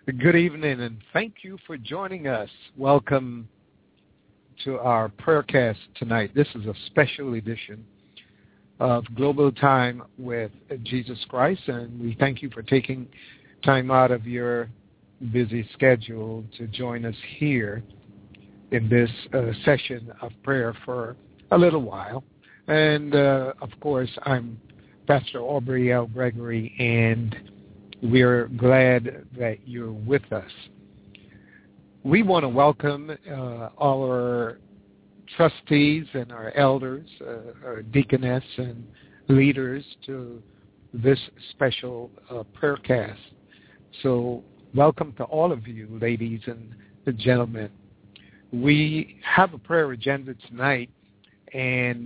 Good evening, and thank you for joining us. Welcome to our prayercast tonight. This is a special edition of Global Time with Jesus Christ, and we thank you for taking time out of your busy schedule to join us here in this session of prayer for a little while. And, of course, I'm Pastor Aubrey L. Gregory, and we're glad that you're with us. We want to welcome our trustees and our elders, our deaconess and leaders to this special prayercast. So welcome to all of you, ladies and gentlemen. We have a prayer agenda tonight, and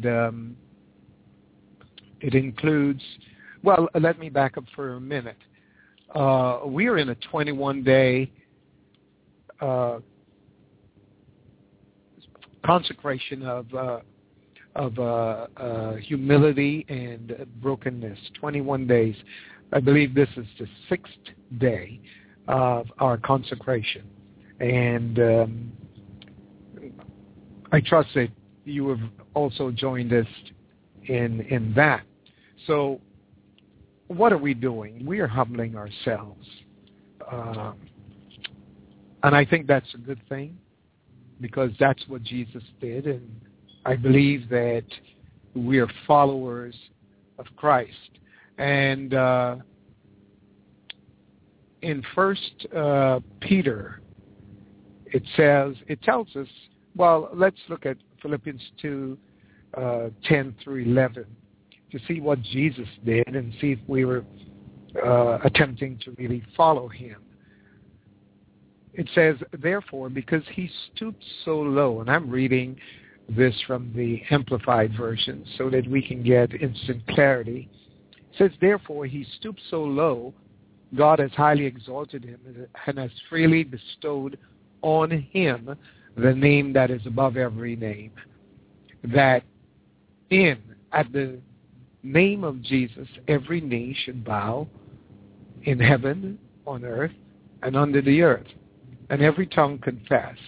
it includes, well, let me back up for a minute. We are in a 21-day consecration of humility and brokenness. 21 days. I believe this is the 6th day of our consecration, and I trust that you have also joined us in that. So, what are we doing? We are humbling ourselves. And I think that's a good thing because that's what Jesus did. And I believe that we are followers of Christ. And in 1 Peter, it tells us, well, let's look at Philippians 2, 10 through 11. To see what Jesus did and see if we were attempting to really follow him. It says, therefore, because he stooped so low, and I'm reading this from the Amplified Version so that we can get instant clarity. It says, therefore, he stooped so low, God has highly exalted him and has freely bestowed on him the name that is above every name, that at the name of Jesus, every knee should bow in heaven, on earth, and under the earth, and every tongue confess.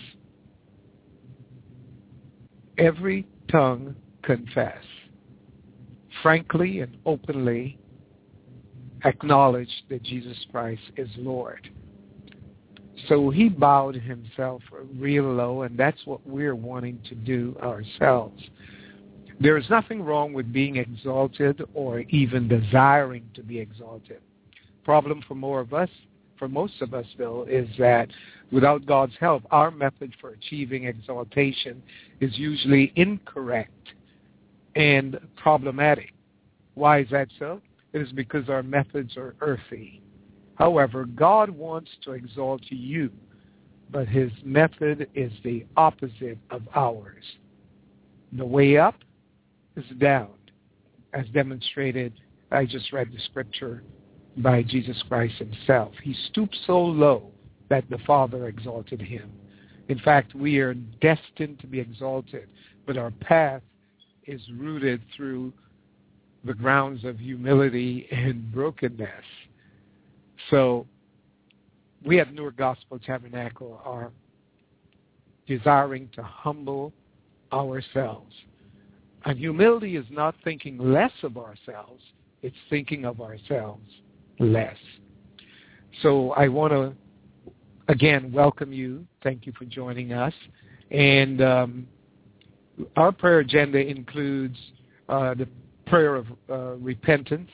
Every tongue confess. Frankly and openly acknowledge that Jesus Christ is Lord. So he bowed himself real low, and that's what we're wanting to do ourselves. There is nothing wrong with being exalted or even desiring to be exalted. Problem for most of us, though, is that without God's help, our method for achieving exaltation is usually incorrect and problematic. Why is that so? It is because our methods are earthy. However, God wants to exalt you, but his method is the opposite of ours. The way up is down, as demonstrated. I just read the scripture by Jesus Christ himself. He stooped so low that the Father exalted him. In fact, we are destined to be exalted, but our path is rooted through the grounds of humility and brokenness. So we at Newark Gospel Tabernacle are desiring to humble ourselves. And humility is not thinking less of ourselves. It's thinking of ourselves less. So I want to, again, welcome you. Thank you for joining us. And our prayer agenda includes the prayer of repentance,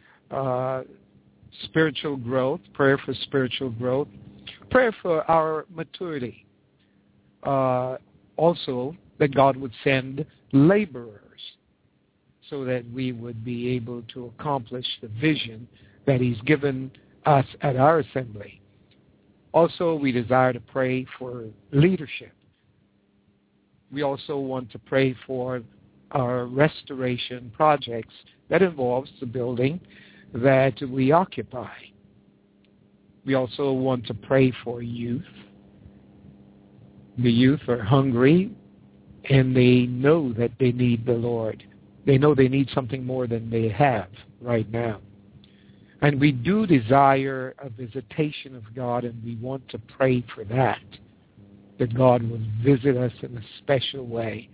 spiritual growth, prayer for spiritual growth, prayer for our maturity. Also, that God would send laborers so that we would be able to accomplish the vision that he's given us at our assembly. Also, we desire to pray for leadership. We also want to pray for our restoration projects that involves the building that we occupy. We also want to pray for youth. The youth are hungry, and they know that they need the Lord. They know they need something more than they have right now. And we do desire a visitation of God, and we want to pray for that God will visit us in a special way.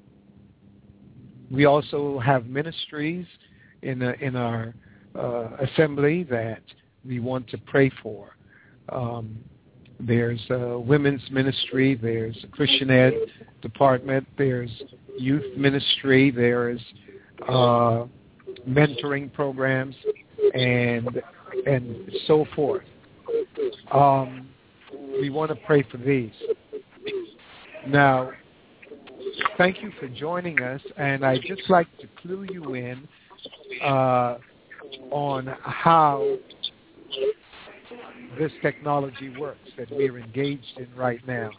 We also have ministries in our assembly that we want to pray for. There's a women's ministry, there's a Christian Ed department, there's youth ministry, there's mentoring programs, and so forth. We want to pray for these. Now, thank you for joining us, and I'd just like to clue you in on how this technology works that we're engaged in right now.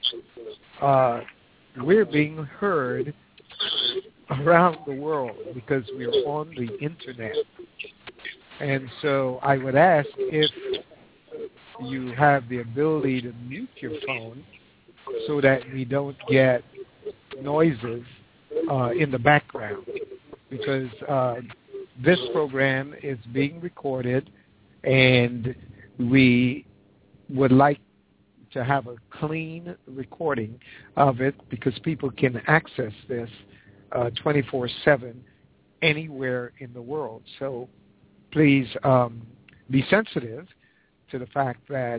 We're being heard around the world because we're on the Internet. And so I would ask if you have the ability to mute your phone so that we don't get noises in the background, because this program is being recorded, and we would like to have a clean recording of it because people can access this 24/7 anywhere in the world. So please be sensitive to the fact that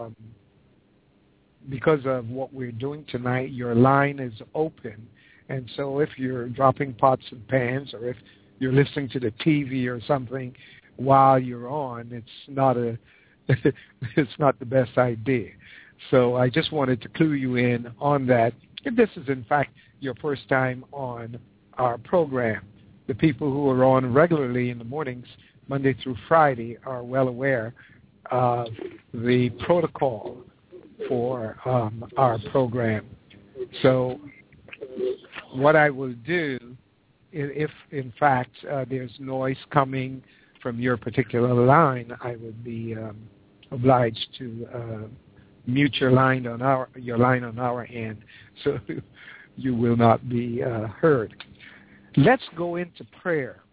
because of what we're doing tonight, your line is open. And so if you're dropping pots and pans, or if you're listening to the TV or something while you're on, it's not the best idea. So I just wanted to clue you in on that. If this is, in fact, your first time on our program, the people who are on regularly in the mornings, Monday through Friday, are well aware of the protocol for our program. So what I will do, if in fact there's noise coming from your particular line, I would be obliged to mute your line on our end, so you will not be heard. Let's go into prayer.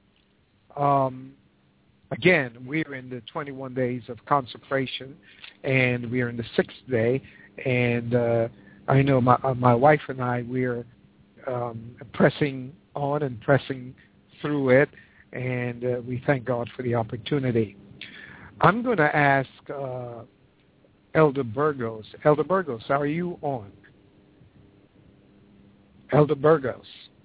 Again, we're in the 21 days of consecration, and we are in the 6th day. And I know my wife and I, we're pressing on and pressing through it, and we thank God for the opportunity. I'm going to ask Elder Burgos. Elder Burgos, are you on? Elder Burgos.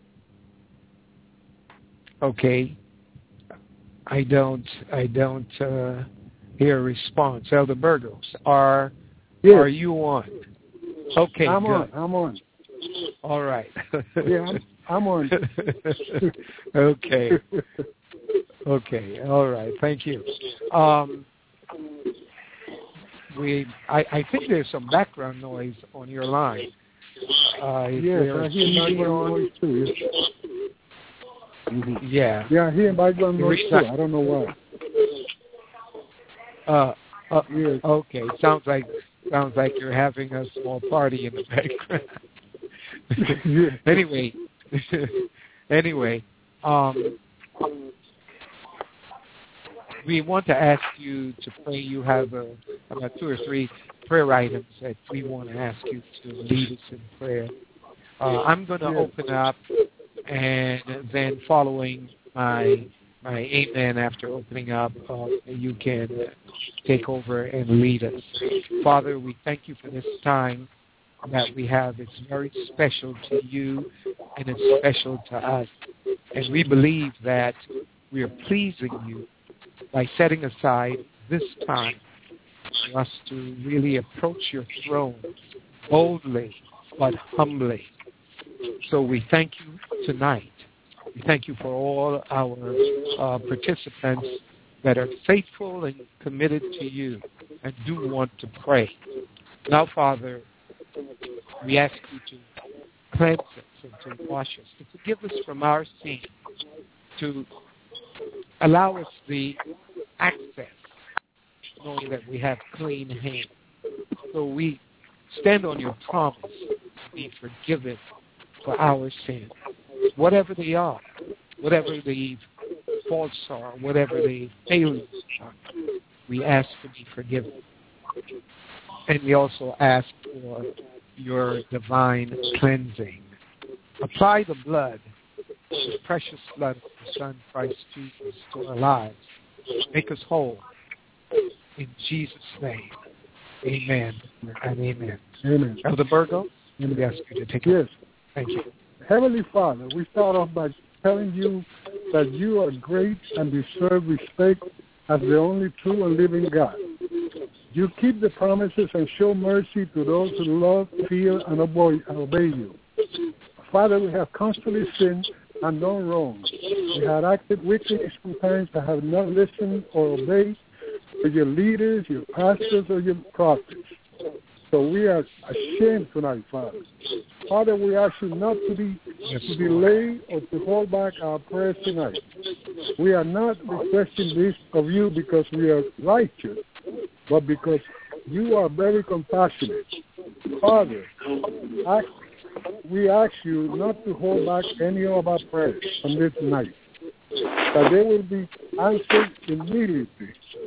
Okay. I don't hear a response. Elder Burgos, are you on? Okay, I'm good. I'm on. All right. Yeah, I'm on. Okay. Okay. All right. Thank you. I think there's some background noise on your line. Yes, I hear background noise too. Yes. Mm-hmm. Yeah. Yeah, I hear background noise too. I don't know why. Yes. Okay. Sounds like you're having a small party in the background. Anyway, we want to ask you to pray. You have about 2 or 3 prayer items that we want to ask you to lead us in prayer. I'm going to open up, and then following my amen after opening up, you can take over and lead us. Father, we thank you for this time that we have. It's very special to you, and it's special to us. And we believe that we are pleasing you by setting aside this time for us to really approach your throne boldly but humbly. So we thank you tonight. We thank you for all our participants that are faithful and committed to you and do want to pray. Now, Father, we ask you to cleanse us and to wash us, to forgive us from our sins, to allow us the access, knowing that we have clean hands. So we stand on your promise to be forgiven for our sins, whatever they are, whatever the faults are, whatever the failures are. We ask to be forgiven. And we also ask for your divine cleansing. Apply the blood, the precious blood of the Son, Christ Jesus, to our lives. Make us whole. In Jesus' name, amen and amen. Amen. Elder Burgo, we ask you to take it. Yes. Thank you. Heavenly Father, we start off by telling you that you are great and deserve respect as the only true and living God. You keep the promises and show mercy to those who love, fear, and obey you. Father, we have constantly sinned and done wrong. We have acted wickedly sometimes that have not listened or obeyed to your leaders, your pastors, or your prophets. So we are ashamed tonight, Father. Father, we ask you not to delay or to hold back our prayers tonight. We are not requesting this of you because we are righteous, but because you are very compassionate. Father, we ask you not to hold back any of our prayers on this night, that they will be answered immediately.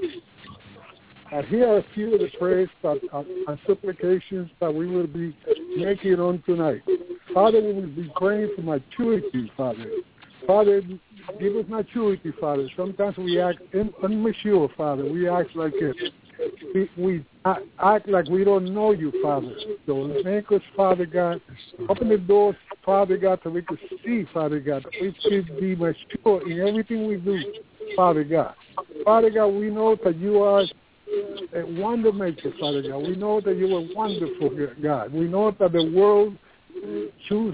And here are a few of the prayers and supplications that we will be making on tonight. Father, we will be praying for maturity, Father. Father, give us maturity, Father. Sometimes we act immature, Father. We act like we act like we don't know you, Father. So make us, Father God, open the doors, Father God, so we can see, Father God, that we can be mature in everything we do, Father God. Father God, we know that you are a wonder maker, Father God. We know that you are wonderful, God. We know that the world chose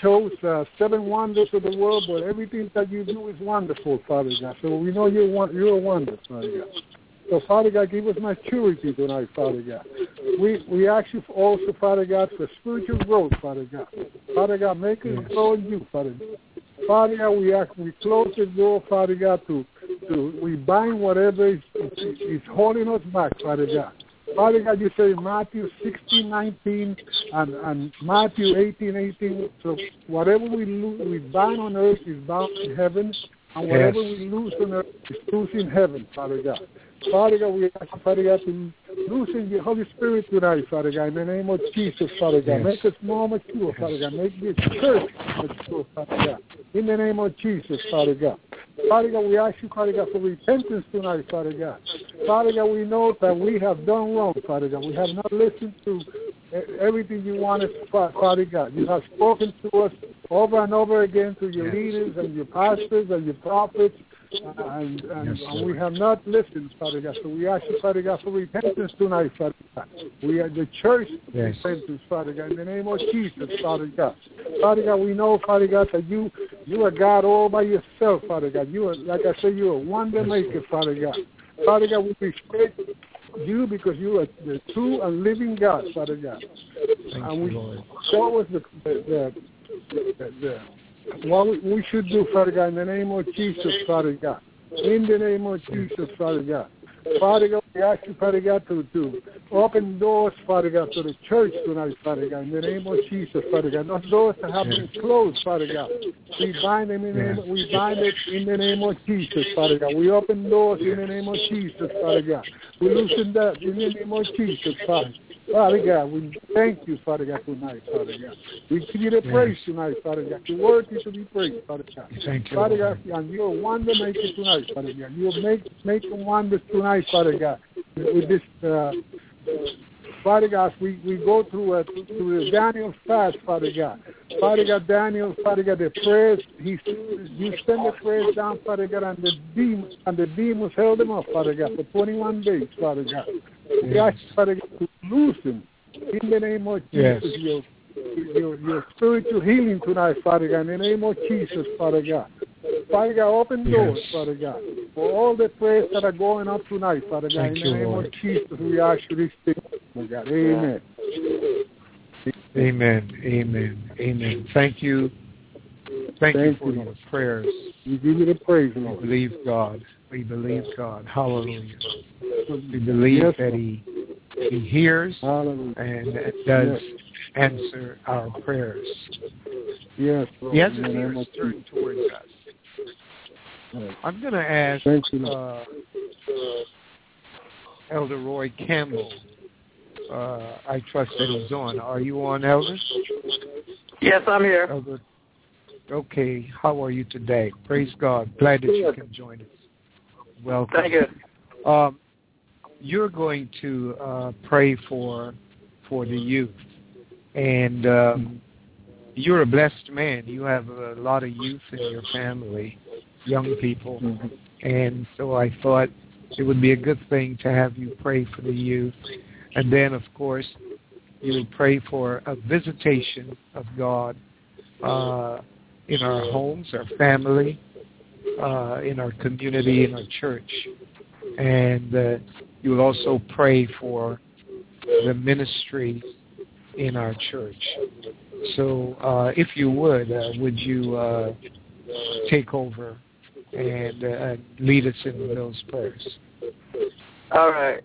7 wonders of the world, but everything that you do is wonderful, Father God. So we know you're a wonder, Father God. So, Father God, give us maturity tonight, Father God. We ask you also, Father God, for spiritual growth, Father God. Father God, make us grow in you, Father God. Father God, we close the door, Father God, we bind whatever is holding us back, Father God. Father God, you say Matthew 16:19 and Matthew 18:18. So whatever we bind on earth is bound in heaven, and whatever we loose on earth is loose in heaven, Father God. Father God, we ask, Father God, to loosen your Holy Spirit tonight, Father God, in the name of Jesus, Father God. Make us more mature, Father God. Make this church mature, Father God, in the name of Jesus, Father God. Father God, we ask you, Father God, for repentance tonight, Father God. Father God, we know that we have done wrong, Father God. We have not listened to everything you wanted, Father God. You have spoken to us over and over again through your leaders and your pastors and your prophets, and we have not listened, Father God. So we ask you, Father God, for repentance tonight, Father God. We are the church repentance, Father God, in the name of Jesus, Father God. Father God, we know, Father God, that you are God all by yourself, Father God. You are, like I said, you are a wonder maker, Father God. Father God, we respect you because you are the true and living God, Father God. And we show us what we should do, Father God, in the name of Jesus, Father God. In the name of Jesus, Father God. Father God, we ask you, Father God, to open doors, Father God, to the church tonight, Father God, in the name of Jesus, Father God. Those doors that have been closed, Father God. We bind them we bind it in the name of Jesus, Father God. We open doors in the name of Jesus, Father God. We loosen that in the name of Jesus, Father. Father God, we thank you, Father God, tonight, Father God. We give you the praise tonight, Father God. Your word is to be praised, Father God. Thank you, Father God, and you're a wonder maker tonight, Father God. You're making wonders tonight, Father God. With this, Father God, we go through the Daniel fast, Father God. Father God, Daniel, Father God, the prayers, you send the prayers down, Father God, and the demons held them up, Father God, for 21 days, Father God. We ask, Father God, to loosen in the name of Jesus your spiritual healing tonight, Father God, in the name of Jesus, Father God. Father God, open doors, Father God, for all the prayers that are going up tonight, Father God. In the name of Jesus, we ask you this thing, Father God. Amen. Amen. Amen. Amen. Thank you. Thank you for your prayers. We give you the praise, Lord. We believe God. We believe God. Hallelujah. We believe that He hears and does answer our prayers. Yes, Lord. He has His ears turned towards us. I'm going to ask Elder Roy Campbell. I trust that he's on. Are you on, Elder? Yes, I'm here. Elder. Okay. How are you today? Praise God. Glad that you can join us. Welcome. Thank you. You're going to pray for the youth. And you're a blessed man. You have a lot of youth in your family, young people. And so I thought it would be a good thing to have you pray for the youth. And then, of course, you would pray for a visitation of God in our homes, our family, in our community, in our church. And you will also pray for the ministry in our church. So if you would you take over and lead us in those prayers? All right.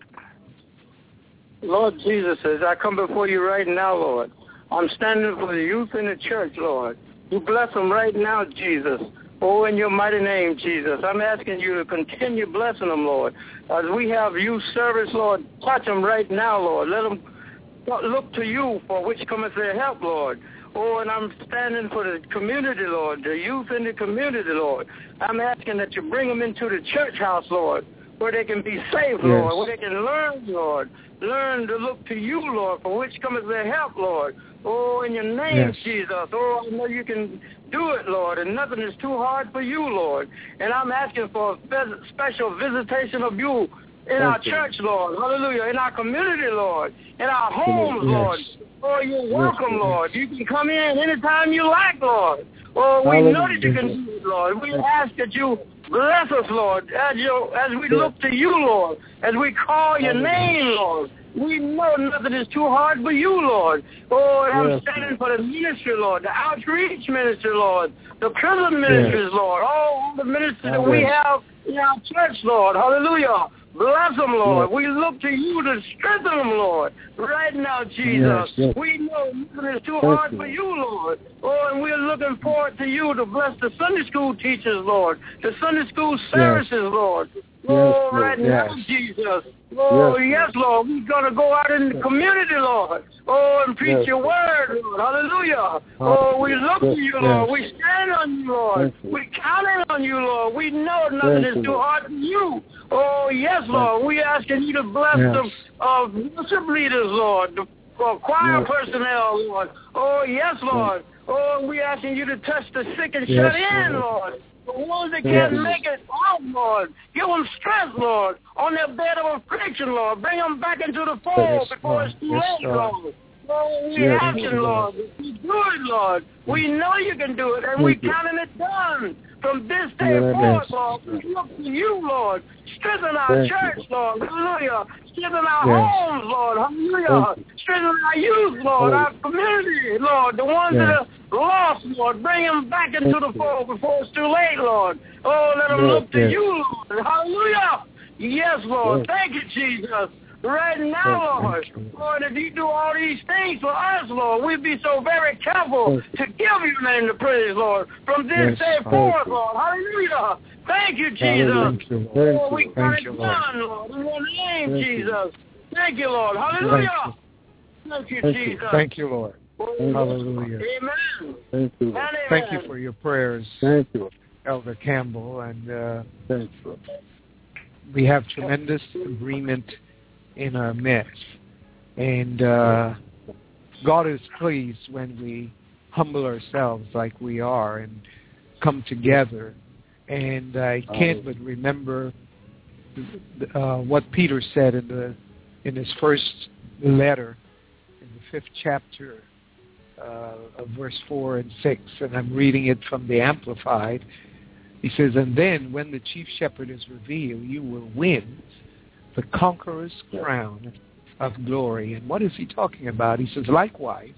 Lord Jesus, as I come before you right now, Lord, I'm standing for the youth in the church, Lord. You bless them right now, Jesus. Oh, in your mighty name, Jesus. I'm asking you to continue blessing them, Lord. As we have youth service, Lord, touch them right now, Lord. Let them look to you for which cometh their help, Lord. Oh, and I'm standing for the community, Lord, the youth in the community, Lord. I'm asking that you bring them into the church house, Lord, where they can be safe, Lord, where they can learn, Lord. Learn to look to you, Lord, for which cometh their help, Lord. Oh, in your name, Jesus. Oh, I know you can do it, Lord, and nothing is too hard for you, Lord. And I'm asking for a special visitation of you in our church, Lord. Hallelujah. In our community, Lord. In our homes, Lord. Oh, you're welcome, Lord. You can come in anytime you like, Lord. Oh, we know that you can do it, Lord. We ask that you bless us, Lord, as we look to you, Lord, as we call your name, Lord. We know nothing is too hard for you, Lord. Oh, and I'm standing for the ministry, Lord, the outreach ministry, Lord, the prison ministries, Lord, all the ministries that we have in our church, Lord. Hallelujah. Bless them, Lord. We look to you to strengthen them, Lord. Right now, Jesus. We know nothing is too hard for you, Lord. Oh, and we're looking forward to you to bless the Sunday school teachers, Lord. The Sunday school services, Lord. Oh, right now, Jesus. Oh, yes, Lord. We're going to go out in the community, Lord. Oh, and preach your word, Lord. Hallelujah. Oh, we look to you, Lord. We stand on you, Lord. We counting on you, Lord. We know nothing is too hard for you. Oh, yes, Lord. We asking you to bless the worship leaders, Lord, the choir personnel, Lord. Oh, yes, Lord. Oh, we asking you to touch the sick and shut in, Lord. The ones that can't make it out, Lord. Give them strength, Lord, on their bed of affliction, Lord. Bring them back into the fold before it's too late, Lord. Oh, we asking, Lord. You do it, Lord. We know you can do it, and we counting it done. From this day forward, Lord, we look to you, Lord. Strengthen our church, Lord. Hallelujah. Strengthen our homes, Lord. Hallelujah. Strengthen our youth, Lord. Our community, Lord. The ones that are lost, Lord. Bring them back into the fold before it's too late, Lord. Oh, let them look to you, Lord. Hallelujah. Yes, Lord. Thank you, Jesus. Right now, Lord. Lord, if you do all these things for us, Lord, we'll be so very careful to give your name the praise, Lord, from this day forward, Lord. Hallelujah. Thank you, Jesus. Oh, we got it done, Lord. In your name, Jesus. Thank you, Lord. Hallelujah. Thank you, Jesus. Thank you, Lord. Hallelujah. Amen. Thank you. Thank you for your prayers, Thank you. Elder Campbell. And Thank you. we have tremendous agreement in our midst. And God is pleased when we humble ourselves like we are and come together. And I can't but remember what Peter said in his first letter, in the 5th chapter of verse 4 and 6, and I'm reading it from the Amplified. He says, and then when the chief shepherd is revealed, you will win the conqueror's crown of glory. And what is he talking about? He says, likewise,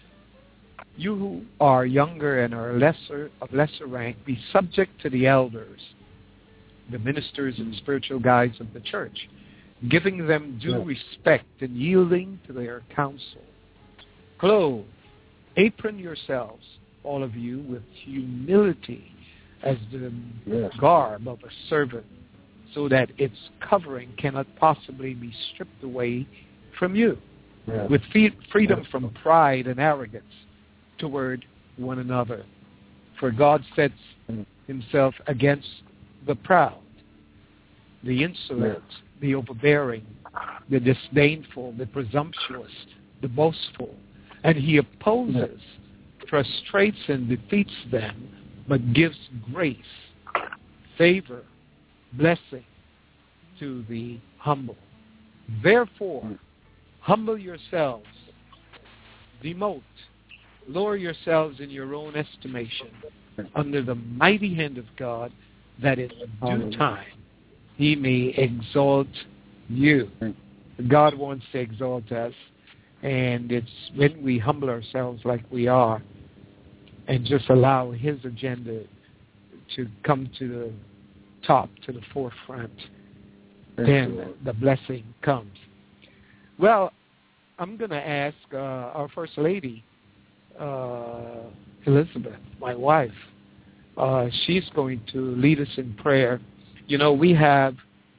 you who are younger and are of lesser rank, be subject to the elders, the ministers and spiritual guides of the church, giving them due respect and yielding to their counsel. Clothe, apron yourselves, all of you, with humility as the garb of a servant, so that its covering cannot possibly be stripped away from you, with freedom from pride and arrogance toward one another. For God sets himself against the proud, the insolent, the overbearing, the disdainful, the presumptuous, the boastful, and he opposes, frustrates, and defeats them, but gives grace, favor, blessing to the humble. Therefore, humble yourselves, demote, lower yourselves in your own estimation under the mighty hand of God, that in due time he may exalt you. God wants to exalt us, and it's when we humble ourselves like we are and just allow his agenda to come to the top, to the forefront, then the blessing comes. Well, I'm going to ask our First Lady, Elizabeth, my wife. She's going to lead us in prayer. You know, we have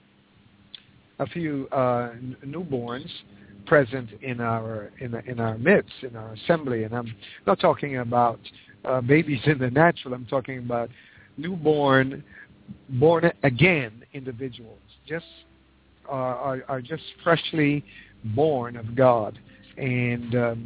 a few newborns present in our midst, in our assembly, and I'm not talking about babies in the natural. I'm talking about born again individuals, just are just freshly born of God, and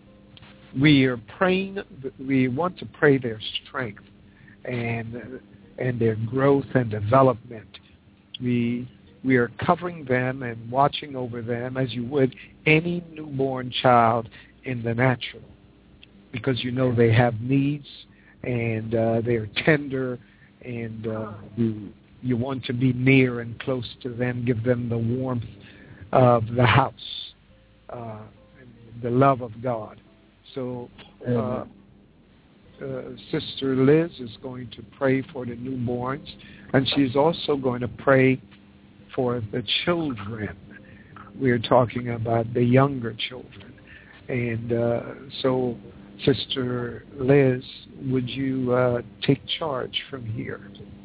we are praying. We want to pray their strength and their growth and development. We are covering them and watching over them as you would any newborn child in the natural, because you know they have needs and they're tender, and you want to be near and close to them, give them the warmth of the house, the love of God. So Sister Liz is going to pray for the newborns, and she's also going to pray for the children. We're talking about the younger children. And so, Sister Liz, would you take charge from here?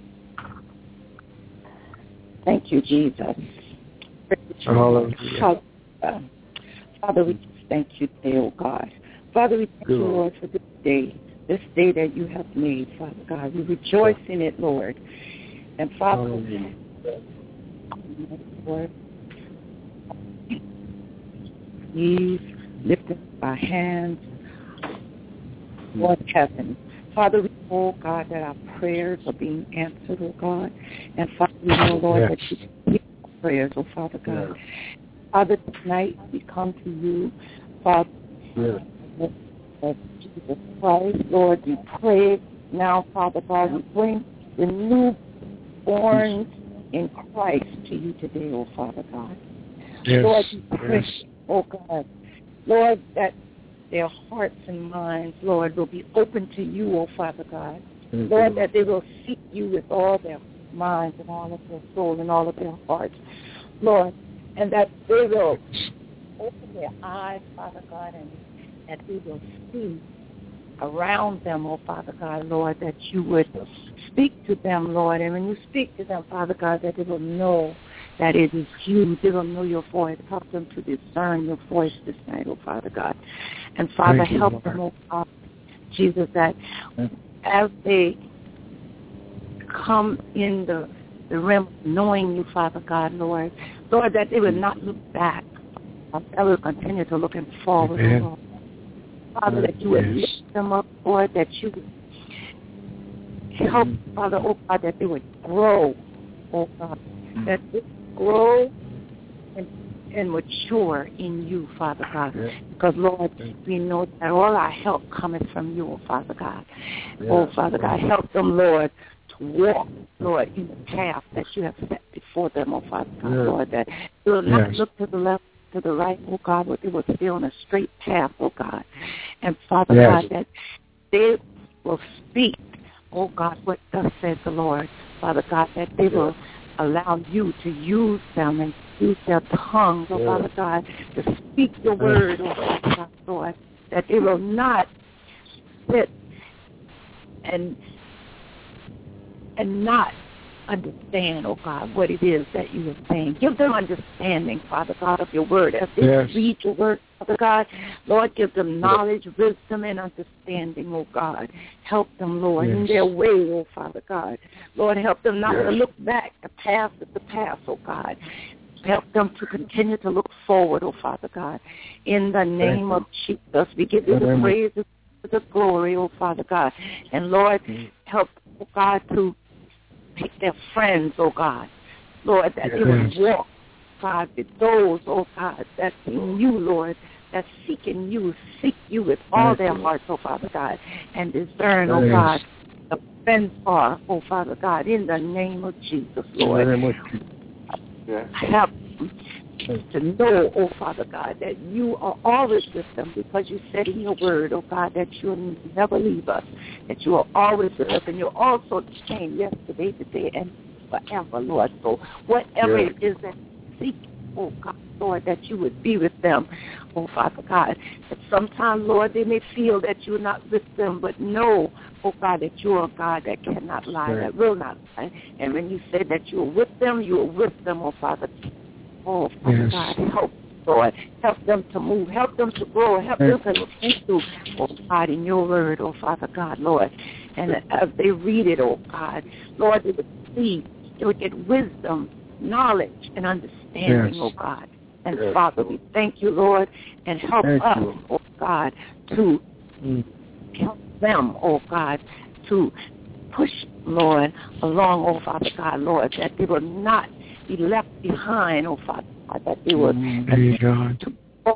Thank you, Jesus. Hallelujah. Father, we just thank you today, oh God. Father, we thank you, Lord, for this day that you have made, Father God. We rejoice in it, Lord. And Father, Lord, please lift up our hands toward heaven. Father, we know, God, that our prayers are being answered, oh God. And Father, we know, Lord, that you hear our prayers, oh Father God. Father, tonight we come to you, Father, of Jesus Christ, Lord, we pray now, Father God, we bring the newborns in Christ to you today, oh Father God. Yes. Lord, we pray, oh God, Lord, that their hearts and minds, Lord, will be open to you, oh Father God. Lord, that they will seek you with all their minds and all of their soul and all of their hearts, Lord, and that they will open their eyes, Father God, and that they will see around them, oh Father God, Lord, that you would speak to them, Lord, and when you speak to them, Father God, that they will know that it is you. They will know your voice. Help them to discern your voice this night, oh Father God. And Father, help them, oh God, Jesus, that as they come in the realm knowing you, Father God, Lord, that they will not look back. They will continue to look forward, oh Lord. Father, that you would lift them up, Lord, that you would help, Father, oh God, that they would grow, oh God, that they would grow and mature in you, Father God. Because, Lord, we know that all our help cometh from you, oh Father God. Oh, Father God, help them, Lord, to walk, Lord, in the path that you have set before them, oh Father God, Lord, that they will not look to the left, to the right, oh God, but they will stay on a straight path, oh God. And Father God, that they will speak, oh God, what thus says the Lord, Father God, that they will allow you to use them and use their tongues, oh Father God, to speak your word, oh Father God, Lord, that they will not sit and and not understand, oh God, what it is that you are saying. Give them understanding, Father God, of your word. As they read your word, Father God, Lord, give them knowledge, wisdom, and understanding, oh God. Help them, Lord, in their way, oh Father God. Lord, help them not to look back. The past is the past, oh God. Help them to continue to look forward, oh Father God. In the name of Jesus, we give you the praise and the glory, oh Father God. And Lord, help, oh God, to pick their friends, oh God. Lord, that they would walk, God, with those, oh God, that's in you, Lord, that's seeking you, seek you with all their hearts, oh Father God, and discern, oh God, the friends are, oh Father God, in the name of Jesus, Lord. Help to know, oh Father God, that you are always with them, because you said in your word, oh God, that you'll never leave us, that you are always with us, and you're also the same yesterday, today, and forever, Lord. So whatever it is that you seek, oh God, Lord, that you would be with them, oh Father God. That sometimes, Lord, they may feel that you're not with them, but know, oh God, that you are a God that cannot lie, that will not lie. And when you say that you are with them, oh Father. Oh, Father God, help, Lord. Help them to move. Help them to grow. Help them to continue, oh God, in your word, oh Father God, Lord. And as they read it, oh God, Lord, they would see, they would get wisdom, knowledge, and understanding, oh God. And Father, we thank you, Lord, and help us, oh God, to help them, oh God, to push, Lord, along, oh Father God, Lord, that they will not be left behind, oh Father God, that they will to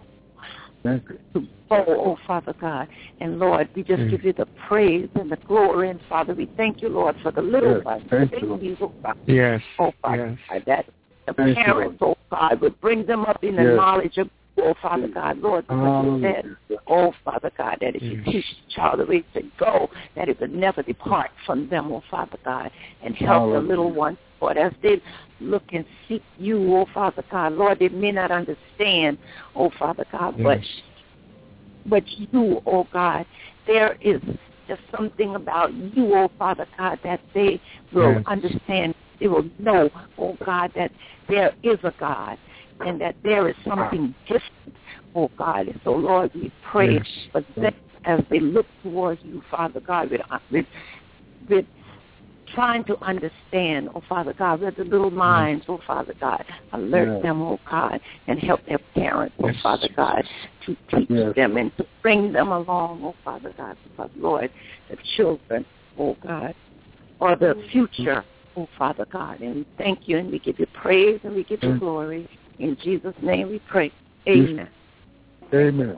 go, oh Father God. And Lord, we just give you the praise and the glory, and Father, we thank you, Lord, for the little ones, the babies, oh God. Oh Father God, that the parents, oh God, would bring them up in the knowledge of, oh Father God, Lord, because you said, oh Father God, that if you teach the child the way to go, that it would never depart from them, oh Father God, and help the little ones, Lord, as they look and seek you, oh Father God, Lord, they may not understand, oh Father God, but you, oh God, there is just something about you, oh Father God, that they will understand. They will know, oh God, that there is a God, and that there is something different, oh God. And so, Lord, we pray for them as they look towards you, Father God, with trying to understand, oh Father God, with the little minds, oh Father God, alert them, oh God, and help their parents, oh Father God, to teach them and to bring them along, oh Father God, because, Lord, the children, oh God, are the future, oh Father God. And we thank you, and we give you praise, and we give you glory. In Jesus' name we pray. Amen. Amen.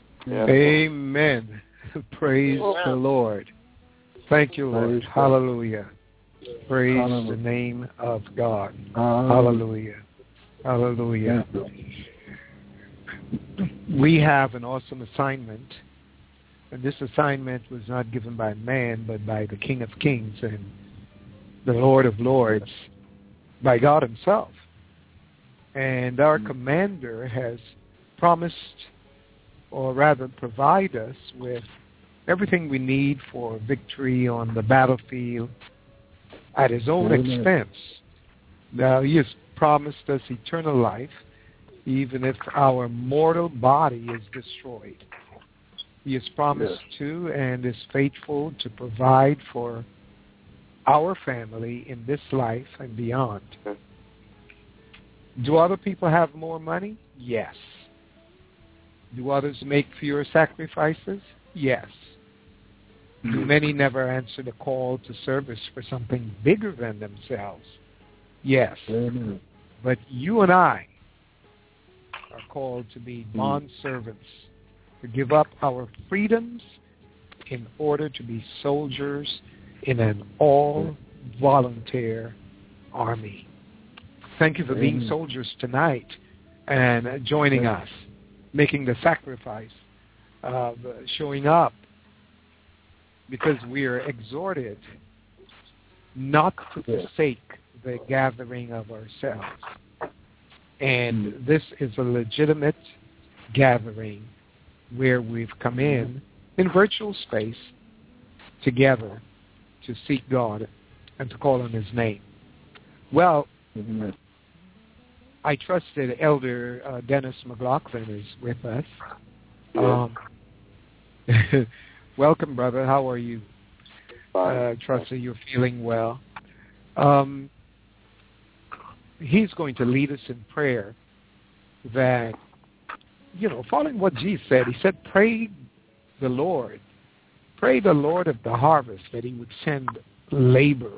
Amen. Praise the Lord. Thank you, Lord. Hallelujah. Praise the name of God. Hallelujah. Hallelujah. We have an awesome assignment, and this assignment was not given by man, but by the King of Kings and the Lord of Lords, by God himself. And our commander has promised, or rather provide us with everything we need for victory on the battlefield at his own expense. Now, he has promised us eternal life, even if our mortal body is destroyed. He has promised to and is faithful to provide for our family in this life and beyond. Do other people have more money? Yes. Do others make fewer sacrifices? Yes. Do many never answer the call to service for something bigger than themselves? Yes. But you and I are called to be bondservants, to give up our freedoms in order to be soldiers in an all-volunteer army. Thank you for being soldiers tonight and joining us, making the sacrifice of showing up, because we are exhorted not to forsake the gathering of ourselves. And this is a legitimate gathering where we've come in virtual space together to seek God and to call on his name. Well, I trust that Elder Dennis McLaughlin is with us. Welcome, brother. How are you? Trust that you're feeling well. He's going to lead us in prayer that, following what Jesus said, he said, pray the Lord of the harvest that he would send laborers.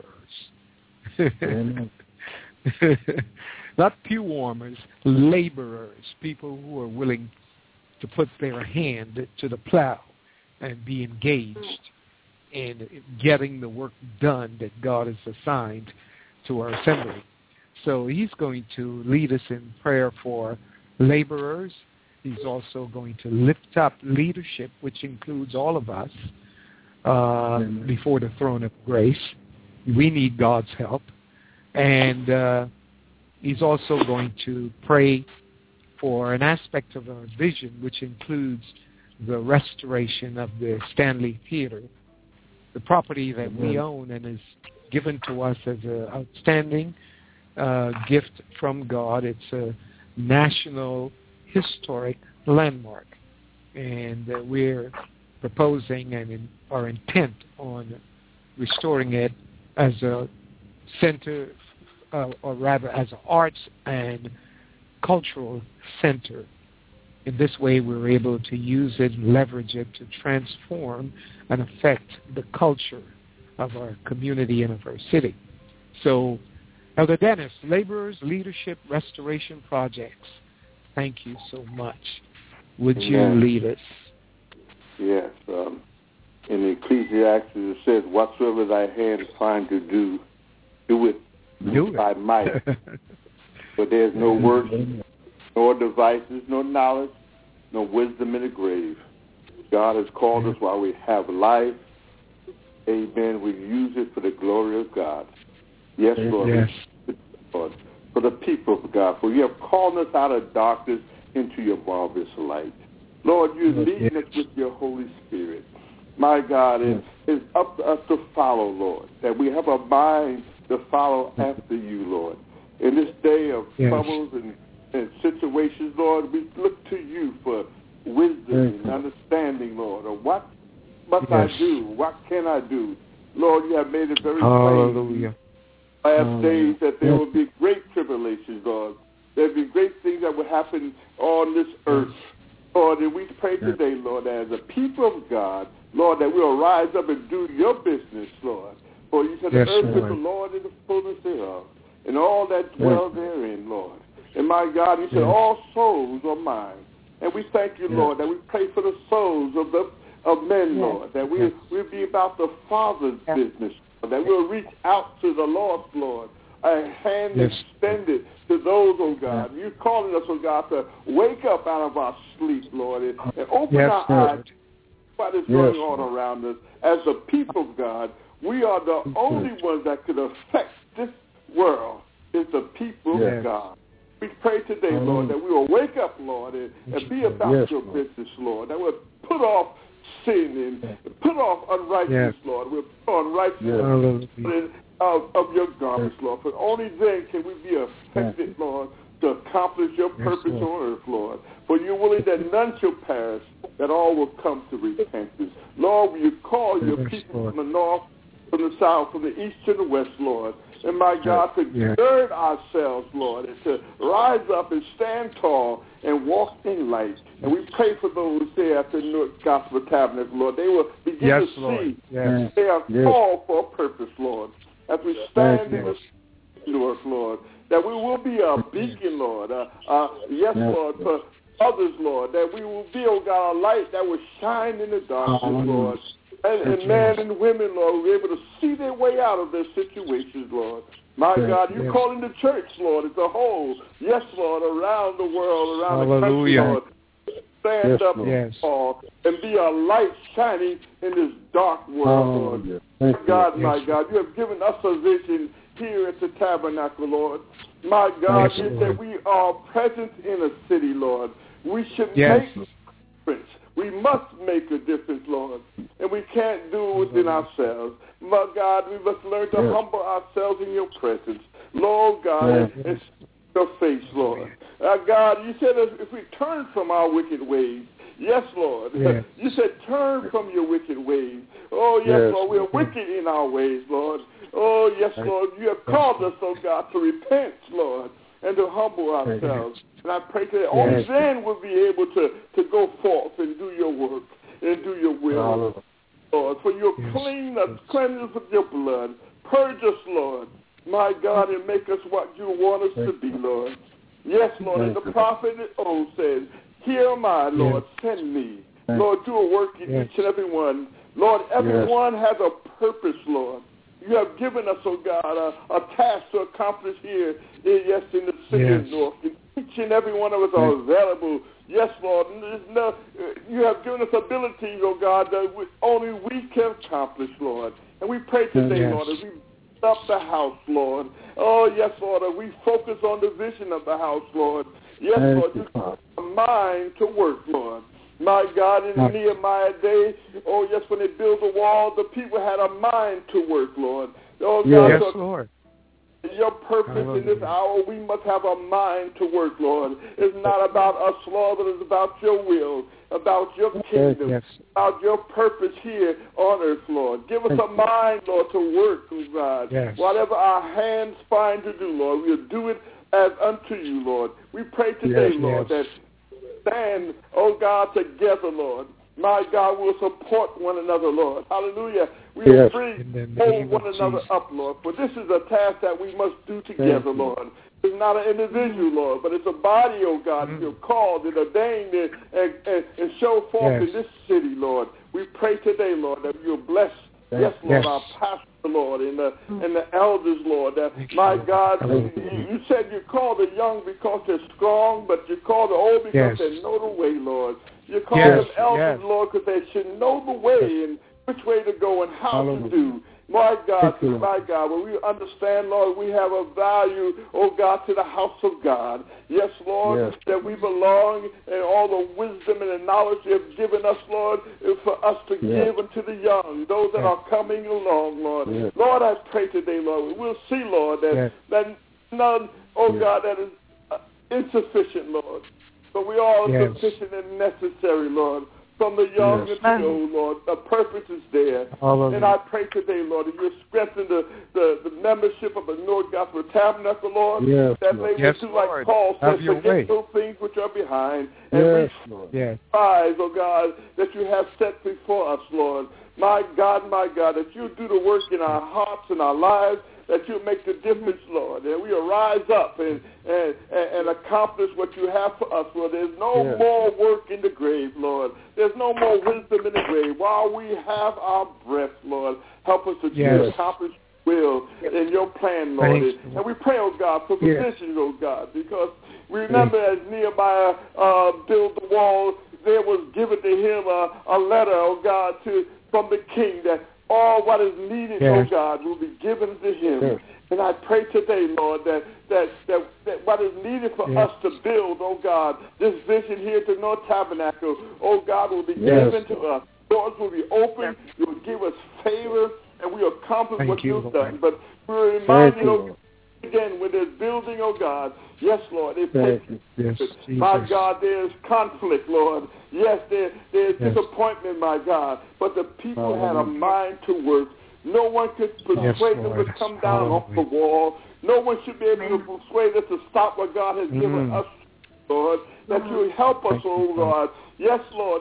Not pew warmers, laborers, people who are willing to put their hand to the plow and be engaged in getting the work done that God has assigned to our assembly. So he's going to lead us in prayer for laborers. He's also going to lift up leadership, which includes all of us, before the throne of grace. We need God's help. And he's also going to pray for an aspect of our vision, which includes the restoration of the Stanley Theater, the property that we own and is given to us as an outstanding gift from God. It's a national historic landmark, and we're proposing and are intent on restoring it as a center, or rather as an arts and cultural center. In this way, we're able to use it and leverage it to transform and affect the culture of our community and of our city. So, Elder Dennis, laborers, leadership, restoration projects. Thank you so much. Would you lead us? Yes. In Ecclesiastes it says, whatsoever thy hand find to do, do it by might. But there's no works, nor devices, nor knowledge, nor wisdom in the grave. God has called us while we have life. Amen. We use it for the glory of God. Yes, Lord. Yes. Lord. For the people of God. For you have called us out of darkness into your marvelous light. Lord, you're leading us with your Holy Spirit. My God, it's up to us to follow, Lord, that we have a mind to follow after you, Lord. In this day of troubles and situations, Lord, we look to you for wisdom and understanding, Lord, of what must I do? What can I do? Lord, you have made it very plain last days that there will be great tribulations, Lord. There will be great things that will happen on this earth. Lord, and we pray today, Lord, as a people of God, Lord, that we'll rise up and do your business, Lord. For you said the earth is the Lord and the fullness thereof, and all that dwell therein, Lord. And my God, you said all souls are mine. And we thank you, Lord, that we pray for the souls of men, Lord, that we'll be about the Father's business, that we'll reach out to the lost, Lord, a hand extended to those, oh God. You're calling us, oh God, to wake up out of our sleep, Lord, and open our eyes to what is going on around us. As a people of God, we are the only ones that could affect this world, is the people of God. We pray today, Lord, that we will wake up, Lord, and be about your business, Lord, that we'll put off sin and put off unrighteousness, Lord. We'll put on righteousness of your garments, Lord. For only then can we be effective, Lord, to accomplish your purpose on earth, Lord. For you're willing that none shall perish, that all will come to repentance. Lord, will you call your people from the north, from the south, from the east to the west, Lord. And my God, to gird ourselves, Lord, and to rise up and stand tall and walk in light. And we pray for those there at the Newark Gospel Tabernacle, Lord. They will begin to see they are called for a purpose, Lord. As we stand in this Newark, Lord, that we will be a beacon, Lord. Lord, for others, Lord, that we will be, oh God, a light that will shine in the darkness, Lord. And men and women, Lord, will be able to see their way out of their situations, Lord. My God, you're calling the church, Lord, as a whole. Yes, Lord, around the world, around the country, Lord. Stand up, Paul, and be a light shining in this dark world, Lord. My God, you have given us a vision here at the tabernacle, Lord. My God, you said we are present in a city, Lord. We should make a difference. We must make a difference, Lord. and we can't do it within ourselves. My God, we must learn to humble ourselves in your presence. Lord God, and your face, Lord. God, you said if we turn from our wicked ways, yes, Lord. Yes. You said turn from your wicked ways. Oh, yes, Lord. We are wicked in our ways, Lord. Oh, yes, Lord. You have called us, oh God, to repent, Lord, and to humble ourselves. And I pray that only then we'll be able to go forth and do your work and do your will, Lord. For you cleanse us with your blood. Purge us, Lord, my God, and make us what you want us to be, Lord. Yes, Lord. And the prophet old says, here am I, Lord, send me. Lord, do a work in each and every one. Lord, everyone has a purpose, Lord. You have given us, oh God, a task to accomplish here, in the city of North. Each and every one of us are available. Yes, Lord. You have given us abilities, oh God, that only we can accomplish, Lord. And we pray today, Lord, as we up the house, Lord. Oh, yes, Lord, as we focus on the vision of the house, Lord. Yes, Lord, you put a mind to work, Lord. My God, in the Nehemiah day, oh, yes, when they built the wall, the people had a mind to work, Lord. Oh, God, yes, Lord. Your purpose in this hour, we must have a mind to work, Lord. It's not about us, Lord, but it's about your will, about your kingdom, about your purpose here on earth, Lord. Give us a mind, Lord, to work, oh God. Whatever our hands find to do, Lord, we'll do it as unto you, Lord. We pray today, Lord, that stand, oh God, together, Lord. My God, we'll support one another, Lord. Hallelujah. We will hold one another up, Lord. For this is a task that we must do together, Lord. It's not an individual, Lord, but it's a body, oh God, you're called and ordained and show forth in this city, Lord. We pray today, Lord, that you'll bless, Lord, our pastor, Lord, and the elders, Lord. That, my God, you said you call the young because they're strong, but you call the old because they know the way, Lord. You call them elders, Lord, because they should know the way and which way to go and how to do. My God, when we understand, Lord, we have a value, oh God, to the house of God. Yes, Lord, that we belong and all the wisdom and the knowledge you have given us, Lord, is for us to give unto the young, those that are coming along, Lord. Lord, I pray today, Lord, we'll see, Lord, that none, oh God, that is insufficient, Lord. But we all are sufficient and necessary, Lord. From the young to the old, Lord, the purpose is there. And I pray today, Lord, that you strengthen the membership of the North Gospel Tabernacle, Lord, that they will do like Paul says, forget those things which are behind and reach the prize, oh God, that you have set before us, Lord. My God, that you do the work in our hearts and our lives, that you make the difference, Lord, that we will rise up and accomplish what you have for us, Lord. There's no more work in the grave, Lord. There's no more wisdom in the grave. While we have our breath, Lord, help us to accomplish will in your plan, Lord. And we pray, oh God, for positions, oh God, because we remember as Nehemiah built the wall, there was given to him a letter, oh God, from the king that all what is needed, oh God, will be given to him. And I pray today, Lord, that what is needed for us to build, oh God, this vision here to North Tabernacle, oh God, will be given to us. Doors will be open. You will give us favor, and we will accomplish what you've done. But we will remind you, again, when there's building, oh God, yes, Lord, it takes my God, there's conflict, Lord. Yes, there's disappointment, my God. But the people had a mind to work. No one could persuade them to come down off the wall. No one should be able to persuade us to stop what God has given us, Lord. That you help us, oh God. Yes, Lord.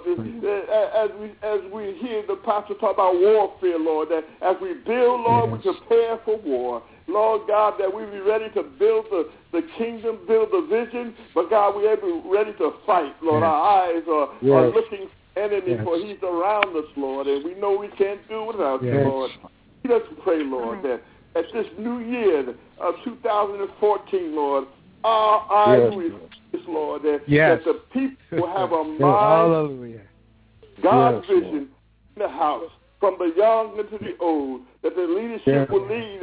As we hear the pastor talk about warfare, Lord, that as we build, Lord, we prepare for war. Lord God, that we be ready to build the kingdom, build the vision, but God, we be ready to fight, Lord. Our eyes are looking for enemy, for he's around us, Lord, and we know we can't do without you, Lord. Let's pray, Lord, that at this new year of 2014, Lord, our eyes will see, Lord, that the people will have a mind, God's vision in the house, from the young into the old, that the leadership will lead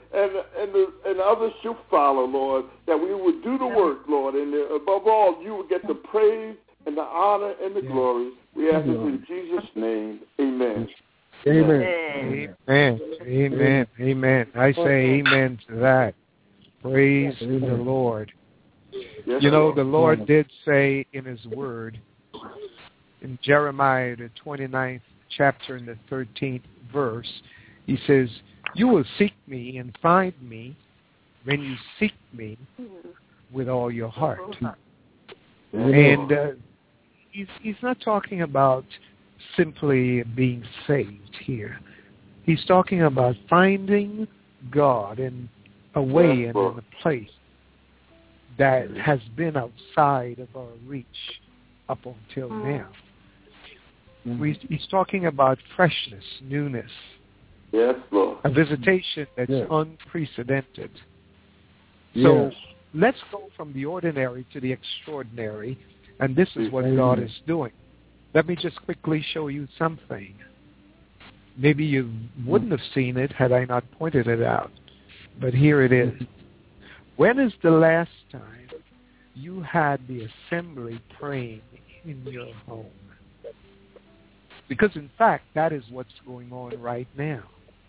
and others shall follow, Lord, that we will do the work, Lord, and above all, you will get the praise and the honor and the glory. We ask this in Jesus' name. Amen. Amen. Amen. Amen. Amen. I say amen to that. Praise the Lord. Yes, You know, the Lord did say in his word, in Jeremiah, the 29th chapter and the 13th verse, he says, you will seek me and find me when you seek me with all your heart. And he's not talking about simply being saved here. He's talking about finding God in a way and in a place that has been outside of our reach up until now. He's talking about freshness, newness. Yes, Lord. A visitation that's unprecedented. So let's go from the ordinary to the extraordinary, and this is what God is doing. Let me just quickly show you something. Maybe you wouldn't have seen it had I not pointed it out, but here it is. When is the last time you had the assembly praying in your home? Because, in fact, that is what's going on right now.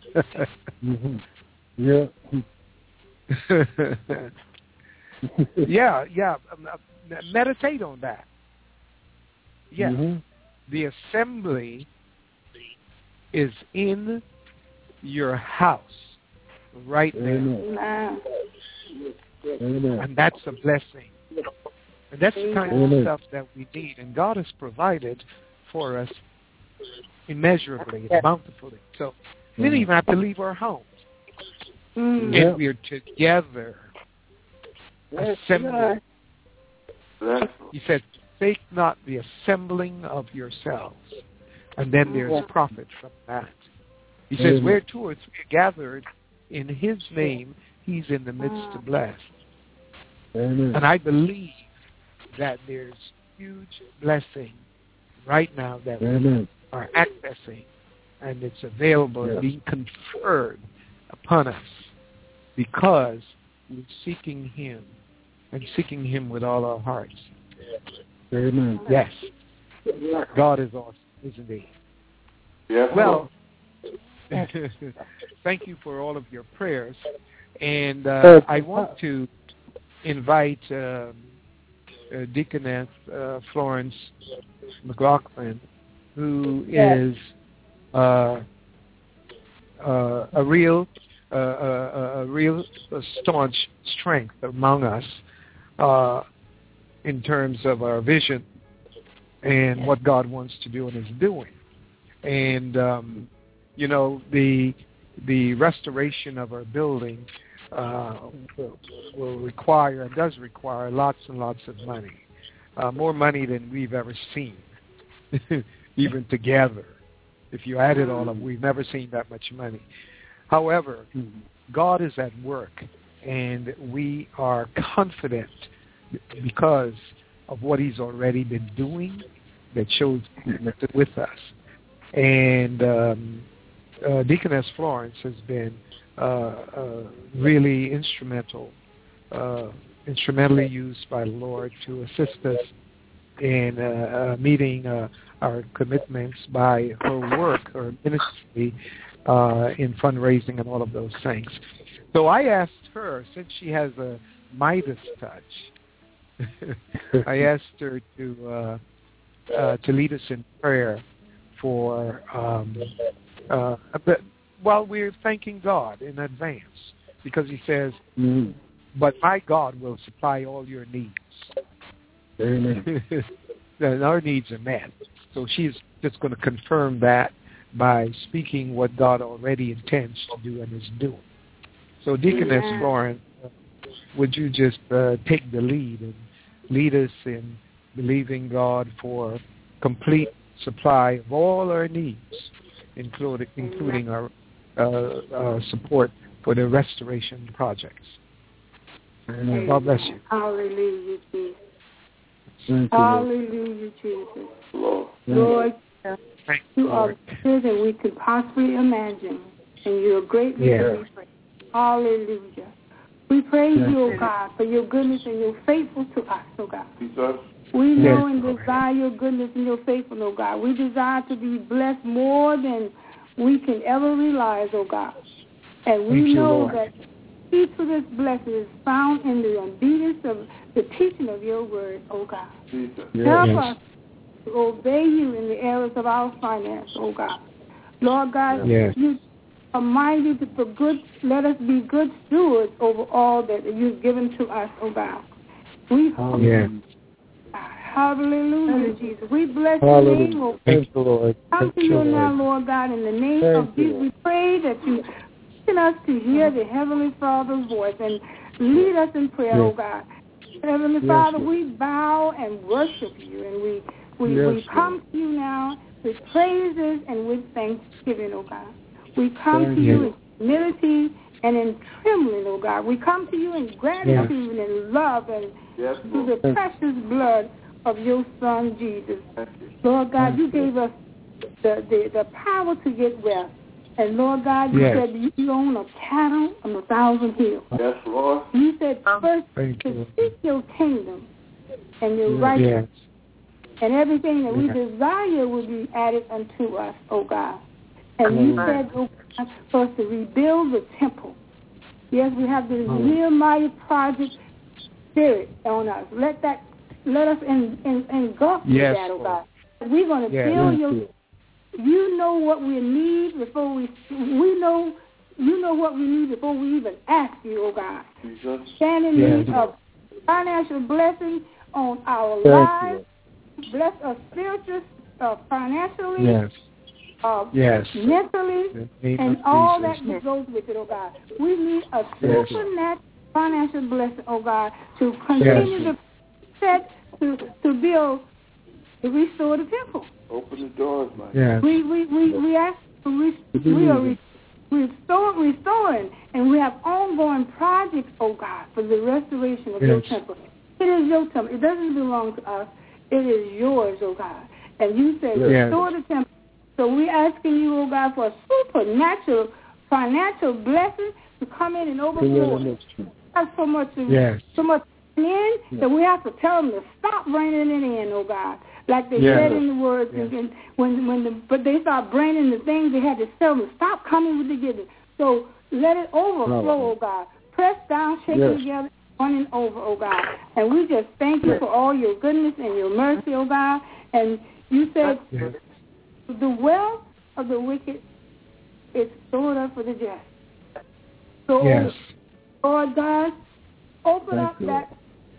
Yeah. Yeah. Meditate on that. Yes. The assembly is in your house right now. Amen. And that's a blessing. And that's the kind of stuff that we need. And God has provided for us immeasurably and bountifully. So we didn't even have to leave our homes. And we're together, assembled. He said, take not the assembling of yourselves. And then there's profit from that. He says, where two or three are gathered in his name, he's in the midst to bless. Amen. And I believe that there's huge blessing right now that we are accessing, and it's available and being conferred upon us because we're seeking him and seeking him with all our hearts. Amen. Yes. God is awesome, isn't he? Yes. Well, thank you for all of your prayers. And I want to invite Deaconess Florence McLaughlin, who is a real staunch strength among us in terms of our vision and what God wants to do and is doing. And you know, the restoration of our building will require and does require lots and lots of money, more money than we've ever seen, even together. If you add it all up, we've never seen that much money. However, God is at work, and we are confident because of what he's already been doing that shows connected with us. And Deaconess Florence has been really instrumentally used by the Lord to assist us in meeting our commitments by her work, her ministry in fundraising and all of those things. So I asked her, since she has a Midas touch, I asked her to lead us in prayer for while we're thanking God in advance, because he says, but my God will supply all your needs. Amen. And our needs are met. So she's just going to confirm that by speaking what God already intends to do and is doing. So Deaconess Florence, would you just take the lead and lead us in believing God for complete supply of all our needs, including our support for the restoration projects. Amen. God bless you. Hallelujah, Jesus. Thank you, Hallelujah, Jesus. Lord. Lord, Thank you you, are Lord. better than we could possibly imagine, and you are greatly to be praised. Hallelujah. We praise you, O God, for your goodness and your faithful to us, O God. Jesus. We know and desire your goodness and your faithfulness, O God. We desire to be blessed more than we can ever realize, oh God. And we know that key to this blessing is found in the obedience of the teaching of your word, oh God. Help us to obey you in the areas of our finance, oh God. Lord God, you are mighty for good. Let us be good stewards over all that you've given to us, oh God. Hallelujah, Jesus. We bless your name, oh God. Thank you, Lord. Come to you now, Lord God, in the name of Jesus. We pray that you us to hear the Heavenly Father's voice and lead us in prayer, oh God. Heavenly Father, we bow and worship you, and we come to you now with praises and with thanksgiving, oh God. We come to you in humility and in trembling, oh God. We come to you in gratitude and in love and through the precious blood of your Son, Jesus. Lord God, you gave us the power to get wealth. And, Lord God, you said you own a cattle on 1,000 hills. Yes, Lord. You said first to seek your kingdom and your righteousness. And everything that we desire will be added unto us, oh God. And you said, oh God, for us to rebuild the temple. Yes, we have this Nehemiah project spirit on us. Let us engulf that, oh God. We're going to build your. You know what we need before we know. You know what we need before we even ask you, oh God. Stand in need of financial blessing on our lives. Bless us spiritually, financially, mentally, and all that goes with it, oh God. We need a supernatural financial blessing, oh God, to continue to set to build, to restore the temple. Open the doors, man. We ask we are restoring, and we have ongoing projects, oh God, for the restoration of your temple. It is your temple. It doesn't belong to us. It is yours, oh God. And you say restore the temple. So we're asking you, oh God, for a supernatural financial blessing to come in and overflow. That's so much in that we have to tell them to stop bringing it in, oh God. Like they said in the words, and but they start bringing the things they had to tell them, stop coming with the giving. So let it overflow, oh God. Press down, shake it together, running over, oh God. And we just thank you for all your goodness and your mercy, oh God. And you said the wealth of the wicked is stored up for the just. So, Lord God, open up that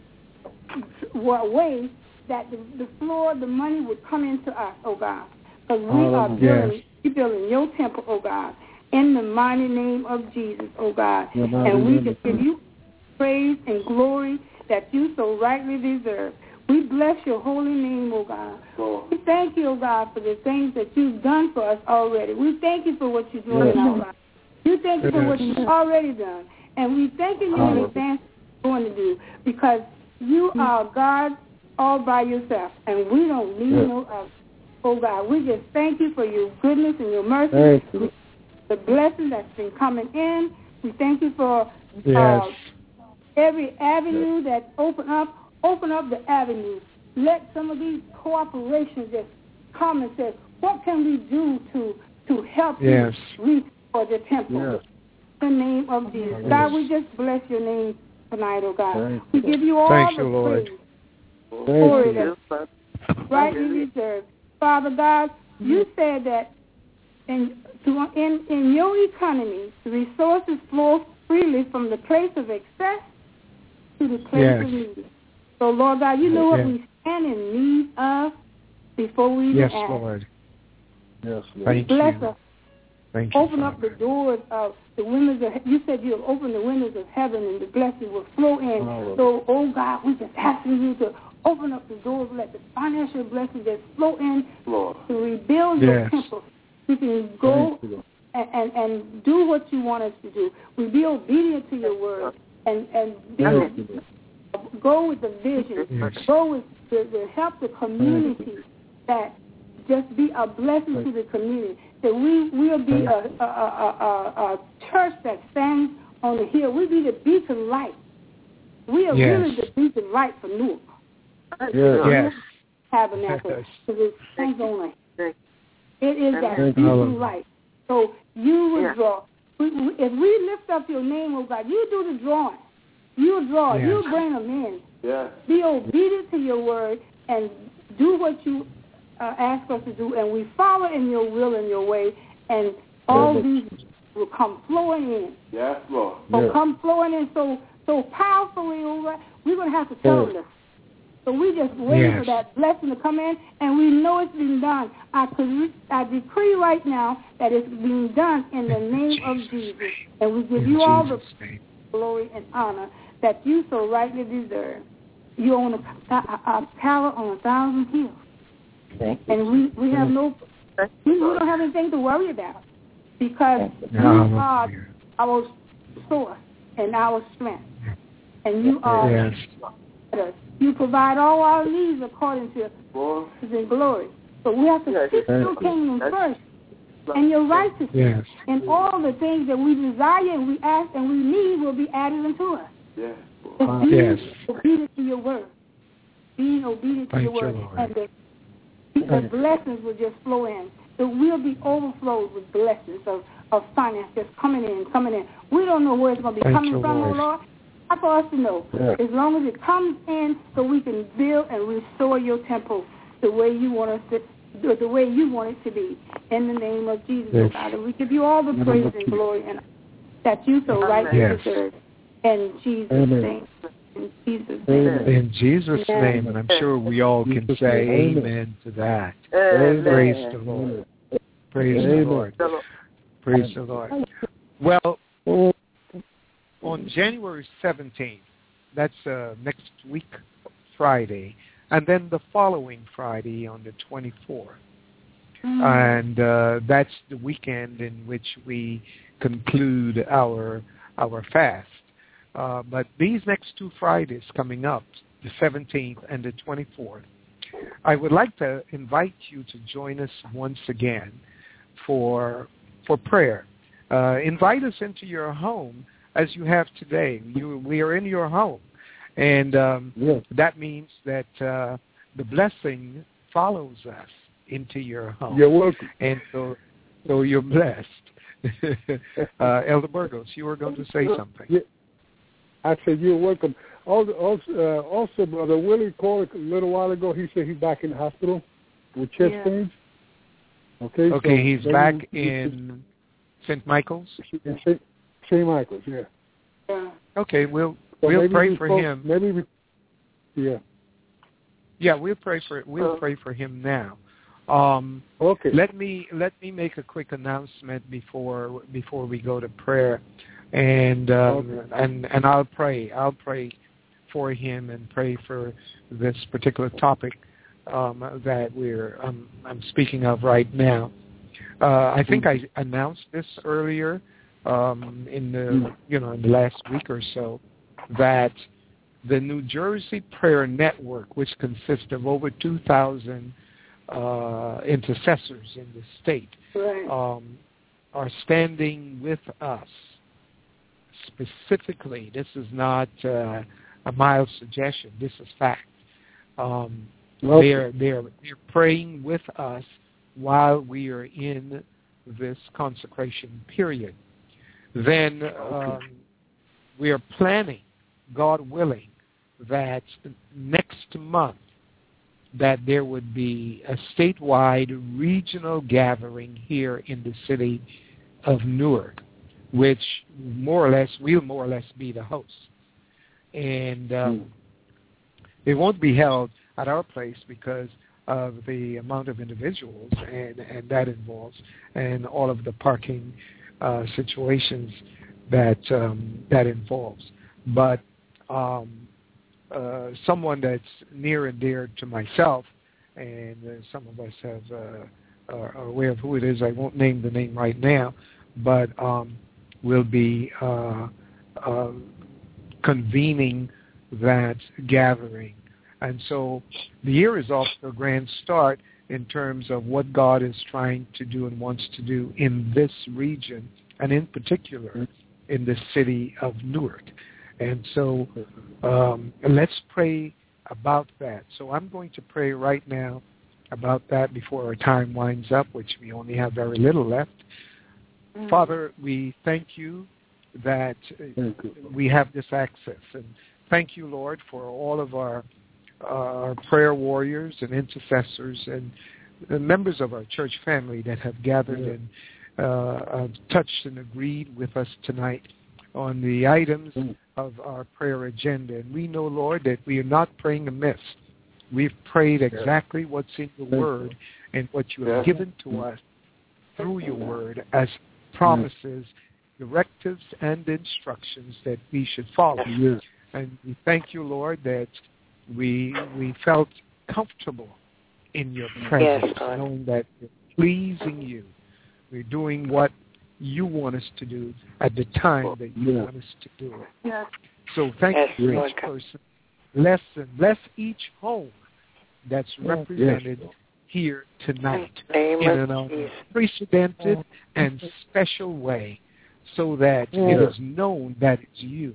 way that the floor, the money would come into us, oh God. Because we are building your temple, oh God, in the mighty name of Jesus, oh God. And we just give you praise and glory that you so rightly deserve. We bless your holy name, oh God. We thank you, oh God, for the things that you've done for us already. We thank you for what you're doing in our lives. You thank you for what you've already done. And we thank you in advance for what you're going to do, because you are God all by yourself, and we don't need no other. Oh God, we just thank you for your goodness and your mercy, the blessing that's been coming in. We thank you for every avenue that open up the avenue. Let some of these corporations just come and say, what can we do to help you restore the temple? In the name of Jesus. God, we just bless your name tonight, oh God. We give you all the praise. Glory that rightly deserved. Father God, you said that in your economy, the resources flow freely from the place of excess to the place of need. So, Lord God, you know what we stand in need of before we even ask. Lord. Yes, Lord. Bless us. Thank you, open up the doors of the windows of, you said you'll open the windows of heaven and the blessing will flow in. So, oh God, we just asking you to open up the doors, let the financial blessing just flow in to rebuild your temple. We can go and do what you want us to do. We be obedient to your word and go with the vision. Go with the help the community, that just be a blessing to the community. That we will be a church that stands on the hill. We be the beacon light. We are really the beacon light for Newark. Tabernacle. Because it stands on a hill. It is that beacon light. So you will draw. If we lift up your name, oh God, you do the drawing. You draw. Yes. You bring them in. Yes. Be obedient to your word and do what you ask us to do, and we follow in your will and your way, and all these will come flowing in. Yes, Lord. Will come flowing in so powerfully, oh, we're going to have to tell them this. So we just wait for that blessing to come in, and we know it's been done. I decree right now that it's being done in the name of Jesus. And we give you all the glory and honor that you so rightly deserve. You own a tower on 1,000 hills. And we have we don't have anything to worry about because you are our source and our strength. And you are you provide all our needs according to His glory. So we have to seek your kingdom first and your righteousness. And all the things that we desire and we ask and we need will be added unto us. Being obedient to your word. Being obedient to your word. And the blessings will just flow in. So we'll be overflowed with blessings of finance just coming in. We don't know where it's going to be coming from, oh Lord. Not for us to know. As long as it comes in so we can build and restore your temple the way you want us to, the way you want it to be. In the name of Jesus, oh God. And we give you all the praise and glory and that you so rightly deserve. In Jesus' name. In Jesus' name. In Jesus' name, and I'm sure we all can say amen to that. Praise the Lord. Praise the Lord. Praise the Lord. Well, on January 17th, that's next week, Friday, and then the following Friday on the 24th. And that's the weekend in which we conclude our fast. But these next 2 Fridays coming up, the 17th and the 24th, I would like to invite you to join us once again for prayer. Invite us into your home as you have today. We are in your home. And that means that the blessing follows us into your home. You're welcome. And so you're blessed. Elder Burgos, you were going to say something. Yeah. I said, you're welcome. Also, Brother Willie called a little while ago. He said he's back in the hospital with chest pains. Okay, so he's back in St. Michael's? St. Michael's, yeah. Okay, we'll pray for him. We'll pray for him now. Okay. Let me make a quick announcement before we go to prayer. And I'll pray for him and pray for this particular topic that I'm speaking of right now. I think I announced this earlier in the last week or so, that the New Jersey Prayer Network, which consists of over 2,000 intercessors in the state, are standing with us. Specifically, this is not a mild suggestion. This is fact. They're praying with us while we are in this consecration period. Then we are planning, God willing, that next month that there would be a statewide regional gathering here in the city of Newark, which will more or less be the host. And it won't be held at our place because of the amount of individuals and that involves, and all of the parking situations that involves. But someone that's near and dear to myself, and some of us are aware of who it is. I won't name the name right now, but will be convening that gathering. And so the year is off to a grand start in terms of what God is trying to do and wants to do in this region, and in particular in the city of Newark. And so let's pray about that. So I'm going to pray right now about that before our time winds up, which we only have very little left. Father, we thank you that we have this access. And thank you, Lord, for all of our prayer warriors and intercessors and the members of our church family that have gathered and touched and agreed with us tonight on the items of our prayer agenda. And we know, Lord, that we are not praying amiss. We've prayed exactly what's in your word and what you have given to us through your word as promises, directives, and instructions that we should follow. And we thank you, Lord, that we felt comfortable in your presence, knowing that we're pleasing you. We're doing what you want us to do at the time that you want us to do it. So thank you for each person. Bless each home that's represented here tonight in an unprecedented and special way, so that it is known that it's you.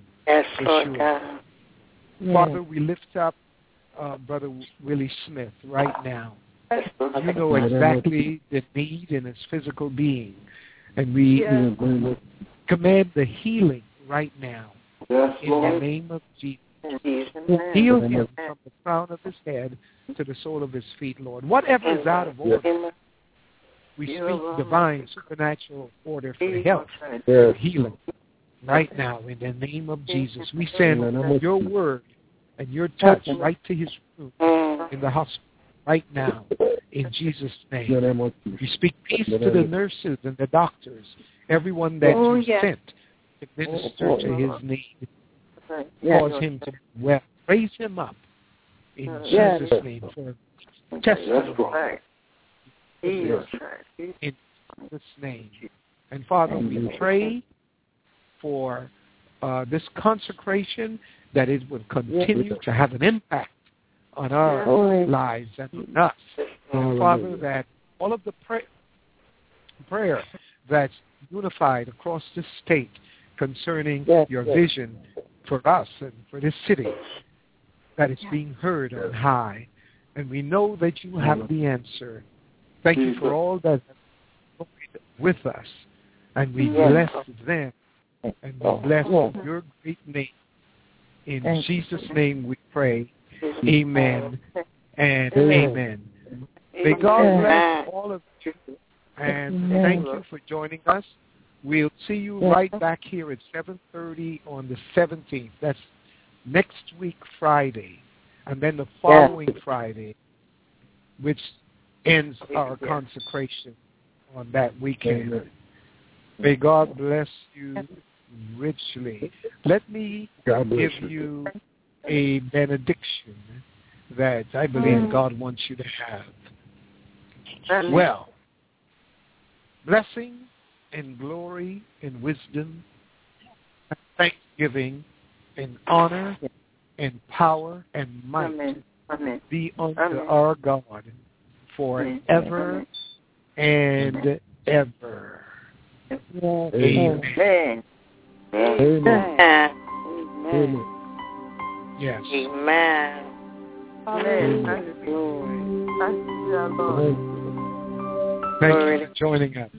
Father, we lift up Brother Willie Smith right now. You know exactly the need in his physical being. And we command the healing right now in the name of Jesus. Heal him from the crown of his head to the sole of his feet, Lord. Whatever is out of order, we speak divine, supernatural order for health, for healing right now in the name of Jesus. We send your word and your touch right to his room in the hospital right now in Jesus' name. We speak peace to the nurses and the doctors, everyone that you sent to minister to his need. Cause him to be well. Raise him up in Jesus' name for testimony. In Jesus' name. And Father, we pray for this consecration, that it would continue to have an impact on our lives and on us. And Father, that all of the prayer that's unified across this state concerning your vision for us and for this city, that it's being heard on high. And we know that you have the answer. Thank you for all that have been with us. And we bless them. And we bless your great name. In Jesus' name we pray. Amen and amen. May God bless all of you. And thank you for joining us. We'll see you right back here at 7:30 on the 17th. That's next week, Friday. And then the following Friday, which ends our consecration on that weekend. May God bless you richly. Let me give you a benediction that I believe God wants you to have. Well, blessing and glory and wisdom and thanksgiving and honor and power and might be unto our God forever and ever. Amen. Amen. Yes. Amen. Thank you for joining us.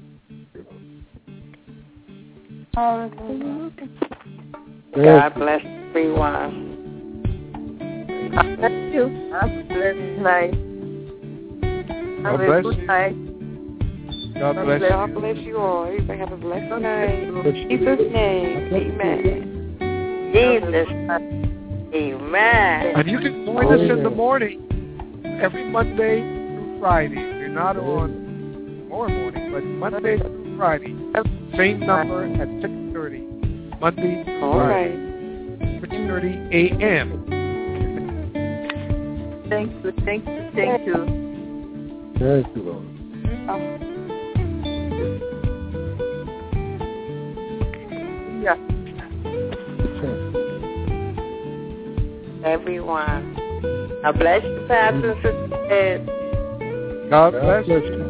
God bless everyone. God bless you. Have a blessed night. Have a good night. God bless you. God bless you all. Everybody have a blessed night. In Jesus' name. Amen. Jesus. Amen. And you can join us in the morning every Monday through Friday. We're not on tomorrow morning, but Monday through Friday. Same number at 6:30. Monday through Friday. 6:30 a.m. Thank you. Thank you, Lord. Everyone. God bless you, Pastor and Sister. God bless you.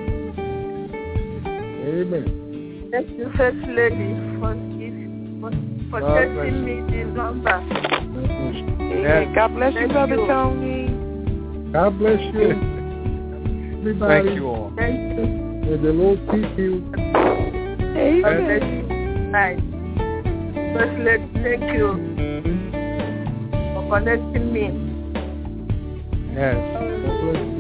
Amen. Thank you, First Lady, for testing me this number. Yes. God bless you, Brother Tony. God bless you. Everybody. Thank you all. Thank you. May the Lord keep you. Right. First, let's thank you for connecting me. Yes.